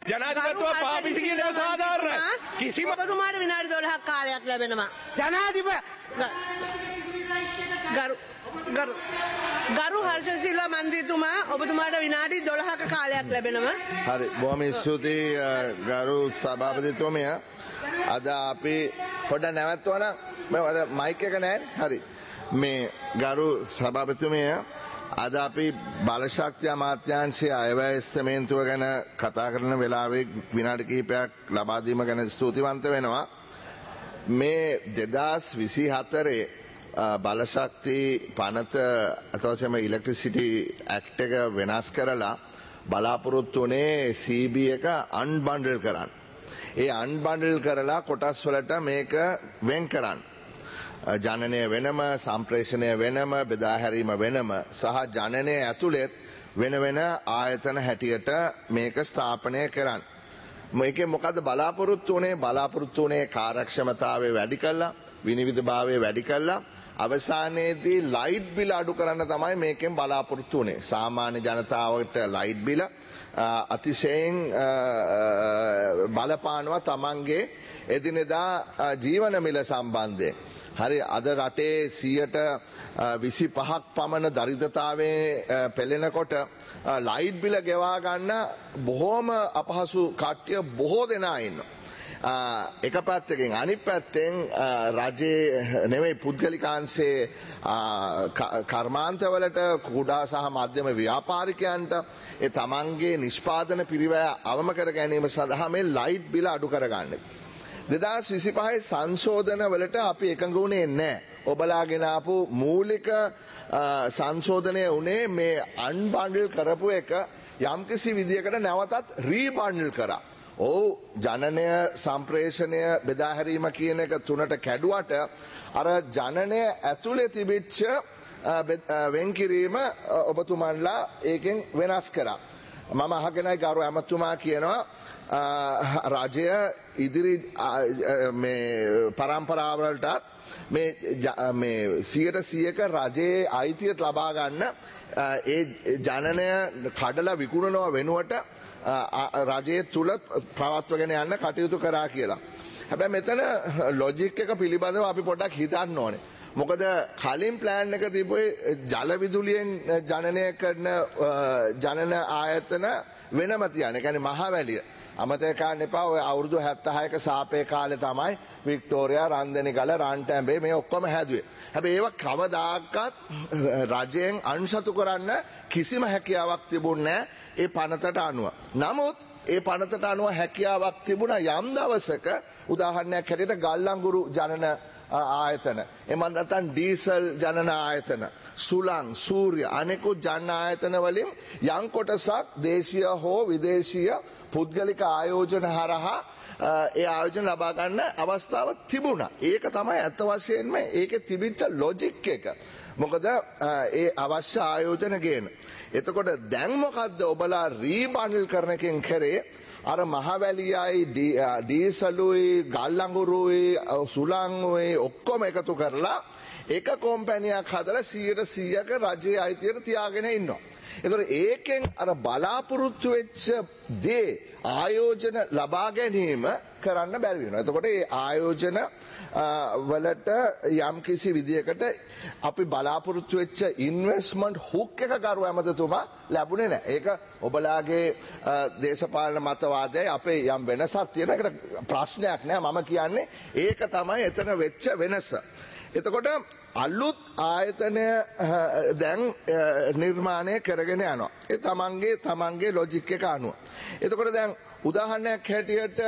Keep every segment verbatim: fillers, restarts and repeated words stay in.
ජනාධිපතිතුමා පාපිසි කියන එක සාධාරණයි. කිසිම ඔබතුමාට විනාඩි දොළහක් කාලයක් ලැබෙනවා. ජනාධිපති ගරු ගරු ගරු හර්ෂසිල්වා මන්ත්‍රීතුමා ඔබතුමාට විනාඩි දොළහක කාලයක් ලැබෙනවා. හරි බොහොම ස්තුතියි ගරු සභාපතිතුමිය. අද අපි පොඩ්ඩක් නැවතුණා නම් මයික් එක නැහැ. හරි මේ ගරු සභාපතිතුමිය අද අපි බලශක්ති අමාත්‍යාංශයේ අයවැය ස්තමේන්තුව ගැන කතා කරන වෙලාවේ විනාඩි කිහිපයක් ලබා දීම ගැන ස්තුතිවන්ත වෙනවා. මේ දෙදාස් විසි හතරේ බලශක්ති පනත අතවසම ඉලෙක්ට්‍රිසිටි ඇක්ට් එක වෙනස් කරලා බලාපොරොත්තු වුණේ සී බී එක අන්බන්ඩල් කරන්න. ඒ අන්බන්ඩල් කරලා කොටස් වලට මේක වෙන් කරන්න. ජනනය වෙනම සම්ප්‍රේෂණය වෙනම බෙදාහැරීම වෙනම සහ ජනනය ඇතුළෙත් වෙන වෙන ආයතන හැටියට මේක ස්ථාපනය කරන්න. මේකේ මොකද බලාපොරොත්තු වුණේ බලාපොරොත්තු වුණේ කාර්යක්ෂමතාවය වැඩි කළා විනිවිදභාවය වැඩි කළා අවසානයේදී ලයිට් බිල අඩු කරන්න තමයි මේකෙන් බලාපොරොත්තු වුණේ. සාමාන්‍ය ජනතාවට ලයිට් බිල අතිශයින් බලපානවා තමන්ගේ එදිනෙදා ජීවන මිල සම්බන්ධයෙන්. හරි අද රටේ සියයට විසි පහක් පමණ දරිද්‍රතාවයේ පෙළෙනකොට ලයිට් බිල ගෙවා ගන්න බොහෝම අපහසු කට්ටිය බොහෝ දෙනා ඉන්නවා. එක පැත්තකින් අනිත් පැත්තෙන් රජයේ නෙමෙයි පුද්ගලිකාංශයේ කර්මාන්තවලට කුඩා සහ මධ්‍යම ව්‍යාපාරිකයන්ට ඒ තමන්ගේ නිෂ්පාදන පිරිවැය අවම කර ගැනීම සඳහා මේ ලයිට් බිල අඩු කරගන්න. දෙදාස් විසි පහේ සංශෝධන වලට අපි එකඟ වුණේ නැහැ. ඔබලාගෙන ආපු මූලික සංශෝධනය වුණේ මේ අන්බන්ඩල් කරපු එක යම්කිසි විදියකට නැවතත් රීබන්ඩල් කරා. ඔව් ජනනය සම්ප්‍රේෂණය බෙදාහැරීම කියන එක තුනට කැඩුවට අර ජනනය ඇතුලේ තිබිච්ච වෙන්කිරීම ඔබතුමන්ලා ඒකෙන් වෙනස් කරා. මම අහගෙනයි ගරු ඇමතුමා කියනවා රජය ඉදිරි මේ පරම්පරාවලටත් මේ සියයට සියයක රජයේ අයිතියට ලබා ගන්න ඒ ජනනය කඩලා විකුණනවා වෙනුවට රජයේ තුල පවත්වගෙන යන්න කටයුතු කරා කියලා. හැබැයි මෙතන ලොජික් එක පිළිබඳව අපි පොඩ්ඩක් හිතන්න ඕනේ. මොකද කලින් ප්ලෑන් එක තිබුණේ ජල විදුලියෙන් ජනනය කරන ජනන ආයතන වෙනම තියන. ඒ කියන්නේ මහවැලිය. අමතක කරන්න එපා ඔය අවුරුදු හැත්තෑහක සාපේ කාලේ තමයි වික්ටෝරියා රන්දෙනිගල රන්ටැඹේ මේ ඔක්කොම හැදුවේ. හැබැයි ඒව කවදාකවත් රජයෙන් අන්සතු කරන්න කිසිම හැකියාවක් තිබුණේ නැහැ ඒ පනතට අනුව. නමුත් ඒ පනතට අනුව හැකියාවක් තිබුණා යම් දවසක උදාහරණයක් හැටියට ගල්ලංගුරු ජනන ආයතන එමන් නැත්නම් ඩීසල් ජනන ආයතන සුළං සූර්ය අනෙකුත් ජන ආයතන වලින් යම් කොටසක් දේශීය හෝ විදේශීය පුද්ගලික ආයෝජන හරහා ඒ ආයෝජන ලබා ගන්න අවස්ථාවක් තිබුණා. ඒක තමයි අත් වශයෙන්ම ඒකේ තිබිච්ච ලොජික් එක. මොකද ඒ අවශ්‍ය ආයෝජන ගේන. එතකොට දැන් මොකද්ද ඔබලා රීබන්ඩල් කරන එකෙන් කරේ අර මහවැලියයි ඩීසලුයි ගල්ලංගුරුයි සුළංුයි ඔක්කොම එකතු කරලා එක කොම්පැනියක් හදලා සියයට සියයක රජයේ අයිතියට තියාගෙන ඉන්නවා. එතකොට ඒකෙන් අර බලාපොරොත්තු වෙච්ච දේ ආයෝජන ලබා ගැනීම කරන්න බැරි වෙනවා. එතකොට ඒ ආයෝජන වලට යම් කිසි විදියකට අපි බලාපොරොත්තු වෙච්ච ඉන්වෙස්ට්මන්ට් හුක් එක කරු ඇමතුමා ලැබුණේ නැහැ. ඒක ඔබලාගේ දේශපාලන මතවාදයයි අපේ යම් වෙනසක් තියෙන එකට ප්‍රශ්නයක් නෑ. මම කියන්නේ ඒක තමයි එතන වෙච්ච වෙනස. එතකොට අලුත් ආයතනය දැන් නිර්මාණය කරගෙන යනවා. ඒ තමන්ගේ තමන්ගේ ලොජික් එක අනුව. එතකොට දැන් උදාහරණයක් හැටියට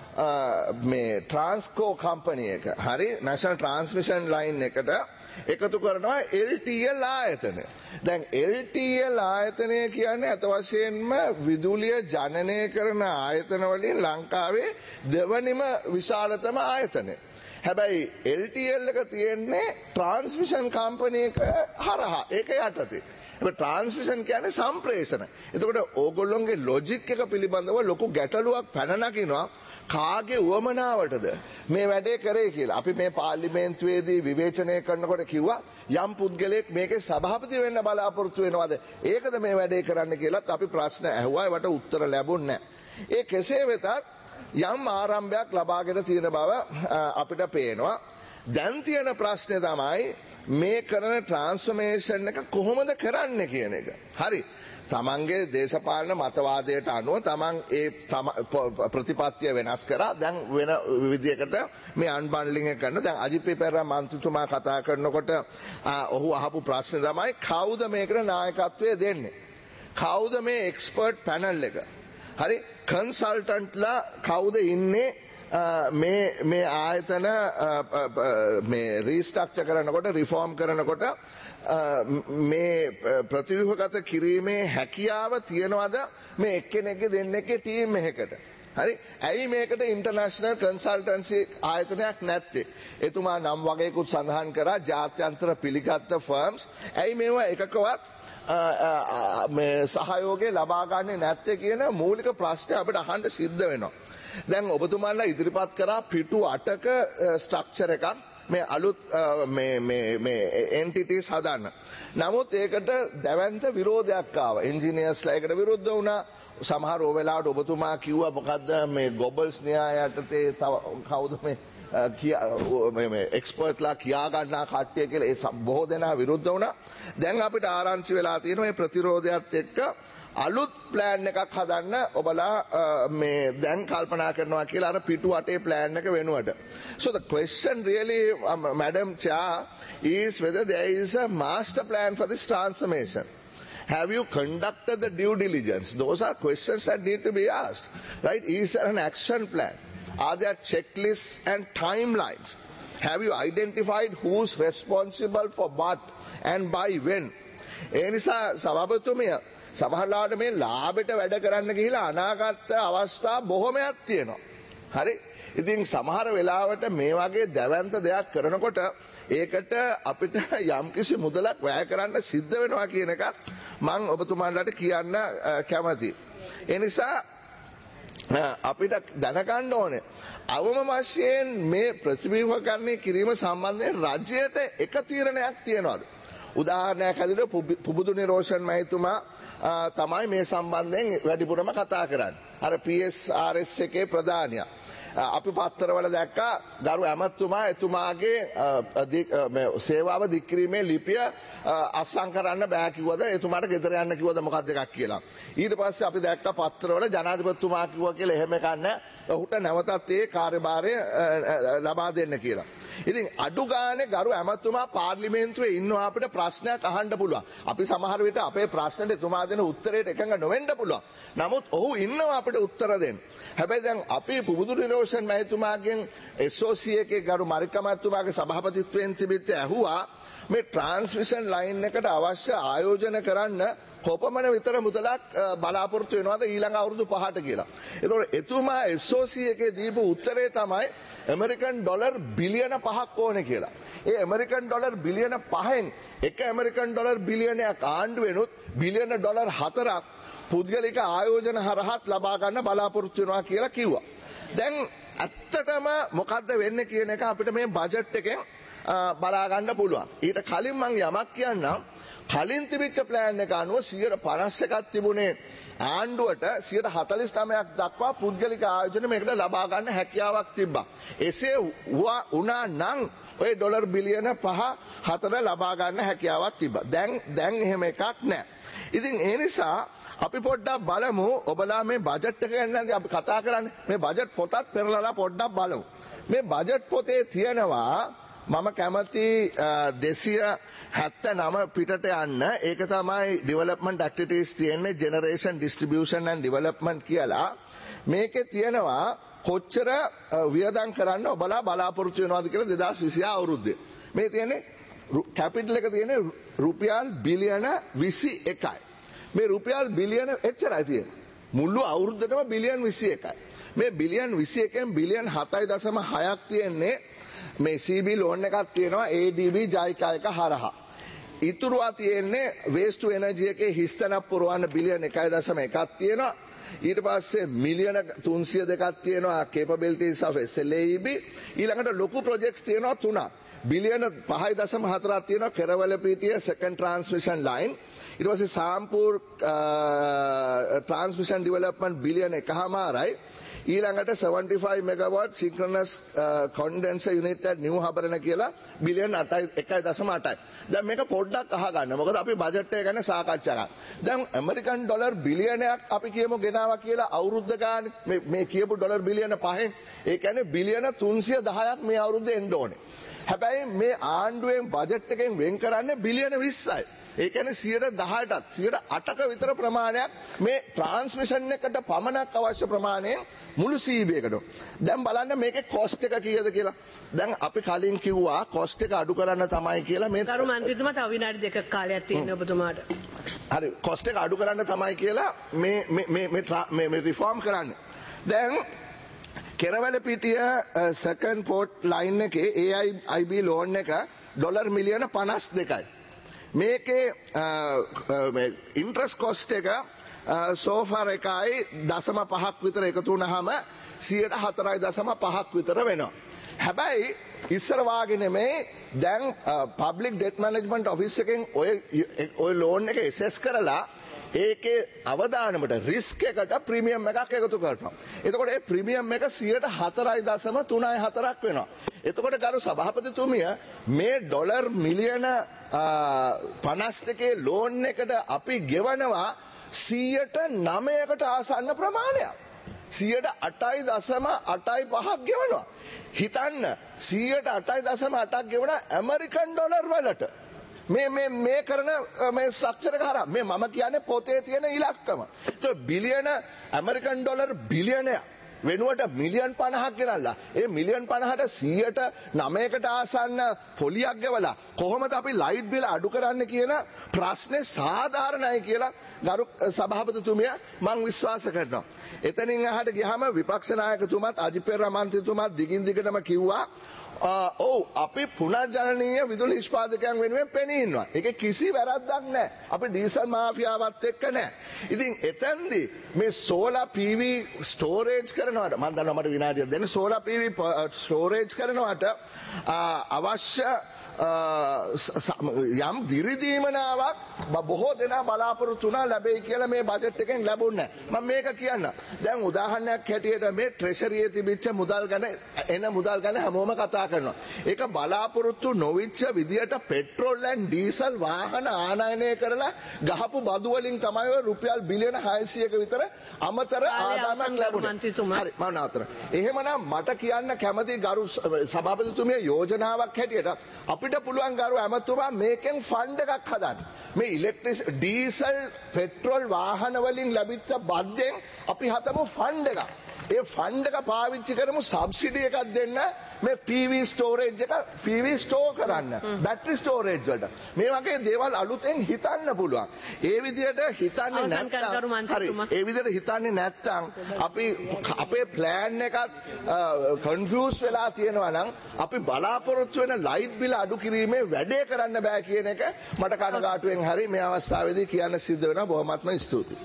මේ ට්‍රාන්ස්කෝ කම්පනි එක හරි නැෂනල් ට්‍රාන්ස්මිෂන් ලයින් එකට එකතු කරනවා එල් ටී එල් ආයතන. දැන් එල් ටී එල් ආයතනය කියන්නේ අත වශයෙන්ම විදුලිය ජනනය කරන ආයතන වලින් ලංකාවේ දෙවනිම විශාලතම ආයතනය. හැබැයි එල් ටී එල් එක තියෙන්නේ ට්‍රාන්ස්මිෂන් කම්පනි එක හරහා ඒක යටතේ. හැබැයි ට්‍රාන්ස්මිෂන් කියන්නේ සම්ප්‍රේෂණ. එතකොට ඕගොල්ලොන්ගේ ලොජික් එක පිළිබඳව ලොකු ගැටලුවක් පැන නගිනවා. කාගේ උවමනාවටද මේ වැඩේ කරේ කියලා. අපි මේ පාර්ලිමේන්තුවේදී විවේචනය කරනකොට කිව්වා යම් පුද්ගලයෙක් මේකේ සභාපති වෙන්න බලාපොරොත්තු වෙනවද? ඒකද මේ වැඩේ කරන්න කියලාත් අපි ප්‍රශ්න ඇහුවා. ඒවට උත්තර ලැබුණේ නැහැ. ඒ කෙසේ වෙතත් යම් ආරම්භයක් ලබාගෙන තියෙන බව අපිට පේනවා. දැන් තියෙන ප්‍රශ්නේ තමයි මේ කරන ට්‍රාන්ස්ෆර්මේෂන් එක කොහොමද කරන්න කියන එක. හරි. තමන්ගේ දේශපාලන මතවාදයට අනුව තමන් ඒ ප්‍රතිපත්තිය වෙනස් කරා. දැන් වෙන විදියකට මේ අන්බන්ඩලිං එක කරන. දැන් අජිත් පෙරේරා මන්ත්‍රීතුමා කතා කරනකොට ඔහු අහපු ප්‍රශ්නේ තමයි කවුද මේකට නායකත්වය දෙන්නේ? කවුද මේ එක්ස්පර්ට් පැනල් එක? හරි. කන්සල්ටන්ට්ලා කවුද ඉන්නේ මේ මේ ආයතන මේ රීස්ට්‍රක්චර් කරනකොට රිෆෝම් කරනකොට මේ ප්‍රතිව්‍යුහගත කිරීමේ හැකියාව තියනවාද මේ එක්කෙනෙක්ගේ දෙන්නෙක්ගේ ටීම් එකකට? හරි. ඇයි මේකට ඉන්ටර්නැෂනල් කන්සල්ටන්සි ආයතනයක් නැත්තේ? එතුමා නම් වගේකුත් සඳහන් කරා ජාත්‍යන්තර පිළිගත් ෆර්ම්ස්. ඇයි මේවා එකකවත් මේ සහයෝගය ලබා ගන්නේ නැත්තේ කියන මූලික ප්‍රශ්නය අපිට අහන්න සිද්ධ වෙනවා. දැන් ඔබතුමාලා ඉදිරිපත් කරා පිටු අටක ස්ට්‍රක්චර් එකක් මේ අලුත් මේ එන්ටිටිස් හදන්න. නමුත් ඒකට දැවැන්ත විරෝධයක් ආවා. එන්ජිනියර්ස්ලා ඒකට විරුද්ධ වුණා. සමහර වෙලාවට ඔබතුමා කිව්වා මොකද්ද මේ ගොබල්ස් න්‍යාය යටතේ තව කවුද මේ එක්ස්පර්ට්ලා කියා ගන්නා කට්ටිය කියලා ඒ බොහෝ දෙනා විරුද්ධ වුණා. දැන් අපිට ආරංචි වෙලා තියෙනවා මේ ප්‍රතිරෝධයත් එක්ක අලුත් ප්ලෑන් එකක් හදන්න ඔබලා මේ දැන් කල්පනා කරනවා කියලා අර පිටු අටේ ප්ලෑන් එක වෙනුවට. So the question really, um, Madam Chair, is whether there is a master plan for this transformation. Have you conducted the due diligence? Those are questions that need to be asked. Right? Is there an action plan? Are there checklists and timelines? Have you identified who's responsible for what and by when? ඒ නිසා සභාපතිතුමිය සමහරවිට මේ ලාභයට වැඩ කරන්න ගිහිලා අනාගත අවස්ථා බොහොමයක් තියෙනවා. හරි. ඉතින් සමහර වෙලාවට මේ වගේ දැවැන්ත දෙයක් කරනකොට ඒකට අපිට යම්කිසි මුදලක් වැය කරන්න සිද්ධ වෙනවා කියන එකත් මම ඔබතුමාලට කියන්න කැමතියි. ඒ නිසා අපිට දැනගන්න ඕනේ අවම වශයෙන් මේ ප්‍රතිව්‍යුහකරණය කිරීම සම්බන්ධයෙන් රජයට එක තීරණයක් තියෙනවද? උදාහරණයක් හැටියට පුබුදු නිරෝෂන් මහතුමා තමයි මේ සම්බන්ධයෙන් වැඩිපුරම කතා කරන්නේ. අර පී එස් ආර් එස් එකේ ප්‍රධානියා. අපි පත්තරවල දැක්කා ගරු ඇමතුමා එතුමාගේ සේවාව දික් කිරීමේ ලිපිය අත්සන් කරන්න බෑ කිව්වද එතුමාට ගෙදර යන්න කිව්වද මොකක්ද එකක් කියලා. ඊට පස්සේ අපි දැක්කා පත්තරවල ජනාධිපතිතුමා කිව්වා කියලා එහෙම එකක් නැහැ. ඔහුට නැවතත් ඒ කාර්යභාරය ලබා දෙන්න කියලා. ඉතින් අඩු ගානේ ගරු ඇමතුමා පාර්ලිමේන්තුවේ ඉන්නවා අපිට ප්‍රශ්නයක් අහන්න පුළුවන්. අපි සමහර විට අපේ ප්‍රශ්නෙට එතුමා දෙන උත්තරයට එකඟ නොවෙන්න පුළුවන්. නමුත් ඔහු ඉන්නවා අපිට උත්තර දෙන්න. හැබැයි දැන් අපි පුබුදු නිරෝෂන් මහතුමාගෙන් එස් ඕ සී එකේ ගරු මරික්කා මහතුමාගේ සභාපතිත්වයෙන් තිබිච්ච ඇහුවා මේ ට්‍රාන්ස්මිෂන් ලයින් එකට අවශ්‍ය ආයෝජන කරන්න කොපමණ විතර මුදලක් බලාපොරොත්තු වෙනවද ඊළඟ අවුරුදු පහට කියලා. ඒතකොට එතුමා එස් ඕ සී එකේ දීපු උත්තරේ තමයි ඇමරිකන් ඩොලර් බිලියන පහක් ඕනේ කියලා. ඒ ඇමරිකන් ඩොලර් බිලියන පහෙන් එක ඇමරිකන් ඩොලර් බිලියනයක් ආණ්ඩුවෙනුත් බිලියන ඩොලර් හතරක් පුද්ගලික ආයෝජන හරහත් ලබා ගන්න බලාපොරොත්තු වෙනවා කියලා කිව්වා. දැන් ඇත්තටම මොකද්ද වෙන්නේ කියන එක අපිට මේ බජට් එකෙන් බලා ගන්න පුළුවන්. ඊට කලින් මම යමක් කියන්නම්. කලින් තිබිච්ච ප්ලෑන් එක අනුව සියයට පනස් එකක් තිබුණේ ආණ්ඩුවට සියයට හතළිස් නවයක් දක්වා පුද්ගලික ආයෝජන මේකට ලබා ගන්න හැකියාවක් තිබ්බා. එසේ වුණා නම් ඔය ඩොලර් බිලියන පහ හතර ලබා ගන්න හැකියාවක් තිබ්බා. දැන් දැන් එහෙම එකක් නැහැ. ඉතින් ඒ නිසා අපි පොඩ්ඩක් බලමු ඔබලා මේ බජට් එක ගැන අපි කතා කරන්නේ. මේ බජට් පොතත් පෙරලලා පොඩ්ඩක් බලමු. මේ බජට් පොතේ තියෙනවා මම කැමති දෙසිය හැත්තනම පිටට යන්න. ඒක තමයි ඩෙවලොප්මන්ට් ඇක්ටිවිටීස් තියෙන්නේ ජෙනරේෂන් ඩිස්ට්‍රිබියුෂන් ඇන්ඩ් ඩෙවලොප්මන්ට් කියලා. මේකේ තියෙනවා කොච්චර වියදම් කරන්න ඔබලා බලාපොරොත්තු වෙනවද කියලා දෙදාස් විසිහය අවුරුද්දේ. මේ තියෙන්නේ කැපිටල් එක තියෙන්නේ රුපියල් බිලියන විසි එකයි. මේ රුපියල් බිලියන එච්චරයි තියෙන්නේ. මුළු අවුරුද්දටම බිලියන් විසි එකයි. මේ බිලියන් විසි එකෙන් බිලියන් හතයි දශම හයක් තියෙන්නේ මේ සී බී ලෝන් එකක් තියෙනවා ඒ ඩී බී ජයිකා එක හරහා. ඉතුරුවා තියෙන්නේ වේස්ට් ටු එනර්ජි එකේ හිස්තැනක් පුරවන්න බිලියන් එකයි දශම එකක් තියෙනවා. ඊට පස්සේ මිලියන තුන්සිය දෙකක් තියෙනවා capabilities of S L A E B. ඊළඟට ලොකු ප්‍රොජෙක්ට්ස් තියෙනවා තුනක්. බිලියන පහයි දශම හතරක් තියෙනවා කෙරවලපිටිය second transmission line. ඊට පස්සේ සාම්පූර් transmission development බිලියන එකහමාරයි. ඊළඟට seventy-five megawatt synchronous uh, condenser unit at New Habarana කියලා බිලියන එකයි දශම අටයි. දැන් මේක පොඩ්ඩක් අහගන්න. මොකද අපි බජට් එක ගැන සාකච්ඡා කරා. දැන් ඇමරිකන් ඩොලර් බිලියනයක් අපි කියමු ගෙනාවා කියලා අවුරුද්ද ගානේ මේ මේ කියපු ඩොලර් බිලියන පහෙන් ඒ කියන්නේ බිලියන තුන්සිය දහයක් මේ අවුරුද්දේ එන්න ඕනේ. හැබැයි මේ ආණ්ඩුවෙන් බජට් එකෙන් වෙන් කරන්නේ බිලියන විස්සයි. ඒ කියන්නේ සියයට දහයටත් සියයට අටක විතර ප්‍රමාණයක් මේ ට්‍රාන්ස්මිෂන් එකට පමණක් අවශ්‍ය ප්‍රමාණයෙන් මුළු සීබයකට. දැන් බලන්න මේකේ කොස්ට් එක කීයද කියලා. දැන් අපි කලින් කිව්වා කොස්ට් එක අඩු කරන්න තමයි කියලා මේ ගරු මන්ත්‍රීතුමා තව විනාඩි දෙකක් කාලයක් තියෙනවා ඔබතුමාට. හරි කොස්ට් එක අඩු කරන්න තමයි කියලා මේ මේ මේ මේ මේ රිෆෝම් කරන්න. දැන් කෙරවලපිටිය සෙකන්ඩ් පෝට් ලයින් එකේ A I B ලෝන් එක ඩොලර් මිලියන පනස් දෙකයි. මේකේ ඉන්ට්‍රස් කොස්ට් එක සෝෆාර එකයි දශම පහක් විතර එකතු වුණාම සියයට හතරයි දශම පහක් විතර වෙනවා. හැබැයි ඉස්සර වාගේ නෙමෙයි දැන් පබ්ලික් ඩෙට් මැනේජ්මන්ට් ඔෆිස් එකෙන් ඔය ඔය ලෝන් එක එසෙස් කරලා ඒකේ අවදානමට රිස්ක් එකට ප්‍රීමියම් එකක් එකතු කරනවා. එතකොට ඒ ප්‍රීමියම් එක සියයට හතරයි දශම තුනයි හතරක් වෙනවා. එතකොට ගරු සභාපතිතුමිය මේ ඩොලර් මිලියන පනස් දෙකේ ලෝන් එකට අපි ගෙවනවා සියයට නවයකට ආසන්න ප්‍රමාණයක්. සියයට අටයි දශම අටයි පහක් ගෙවනවා. හිතන්න සියයට අටයි දශම අටක් ගෙවන ඇමරිකන් ඩොලර් වලට. මේ මේ මේ කරන මේ ස්ට්‍රක්චර් එක හරහා මේ මම කියන්නේ පොතේ තියෙන ඉලක්කම. ඒක බිලියන ඇමරිකන් ඩොලර් බිලියනයක් වෙනුවට මිලියන් පනහක් ගෙනල්ලා ඒ මිලියන් පනහට සියයට නවයකට ආසන්න පොලියක් ගෙවලා කොහොමද අපි ලයිට් බිල අඩු කරන්න කියන ප්‍රශ්නේ සාධාරණයි කියලා ගරු සභාපතිතුමිය මම විශ්වාස කරනවා. එතනින් එහාට ගියාම විපක්ෂ නායකතුමත් අජිත් පෙරේරා මන්ත්‍රීතුමත් දිගින් දිගටම කිව්වා ඔව් අපි පුනර්ජනනීය විදුලි නිෂ්පාදකයන් වෙනුවෙන් පෙනී ඉන්නවා. ඒකේ කිසි වැරද්දක් නැහැ. අපි ඩීසල් මාෆියාවත් එක්ක නැහැ. ඉතින් එතෙන්දී මේ සෝලාර් P V ස්ටෝරේජ් කරනවාට මම දන්නවා මට විනාඩියක් දෙන්න සෝලාර් P V ස්ටෝරේජ් කරනවාට අවශ්‍ය යම් දිරිදීමනාවක් බොහෝ දෙනා බලාපොරොත්තු වුණා ලැබෙයි කියලා මේ බජට් එකෙන් ලැබුණේ නැහැ. මම මේක කියන්න. දැන් උදාහරණයක් හැටියට මේ ට්‍රෙෂරියේ තිබිච්ච මුදල් ගැන එන මුදල් ගැන හැමෝම කතා කරනවා. ඒක බලාපොරොත්තු නොවිච්ච විදියට පෙට්‍රෝල් and ඩීසල් වාහන ආනයනය කරලා ගහපු බදු වලින් තමයි ඔය රුපියල් බිලියන හයසියක විතර අමතර ආදායමක් ලැබුණේ. හරි මම නවත්තන. එහෙමනම් මට කියන්න කැමති ගරු සභාපතිතුමිය යෝජනාවක් හැටියට අපිට පුළුවන් ගරු ඇමතුමා මේකෙන් ෆන්ඩ් එකක් හදන්න. මේ ඉලෙක්ට්‍රික් ඩීසල් පෙට්‍රෝල් වාහන වලින් ලැබිච්ච බද්දෙන් අපි හදමු ෆන්ඩ් එකක්. ඒ ෆන්ඩ් එක පාවිච්චි කරමු සබ්සිඩි එකක් දෙන්න මේ P V ස්ටෝරේජ් එක P V ස්ටෝර් කරන්න. බැටරි ස්ටෝරේජ් වලට. මේ වගේ දේවල් අලුතෙන් හිතන්න පුළුවන්. ඒ විදිහට හිතන්නේ නැත්නම් හරි. ඒ විදිහට හිතන්නේ නැත්නම් අපි අපේ ප්ලෑන් එකත් කන්ෆියුස් වෙලා තියෙනවා නම් අපි බලාපොරොත්තු වෙන ලයිට් බිල අඩු කිරීමේ වැඩේ කරන්න බෑ කියන එක මට කනගාටුවෙන් හරි මේ අවස්ථාවේදී කියන්න සිද්ධ වෙනවා. බොහොමත්ම ස්තුතියි.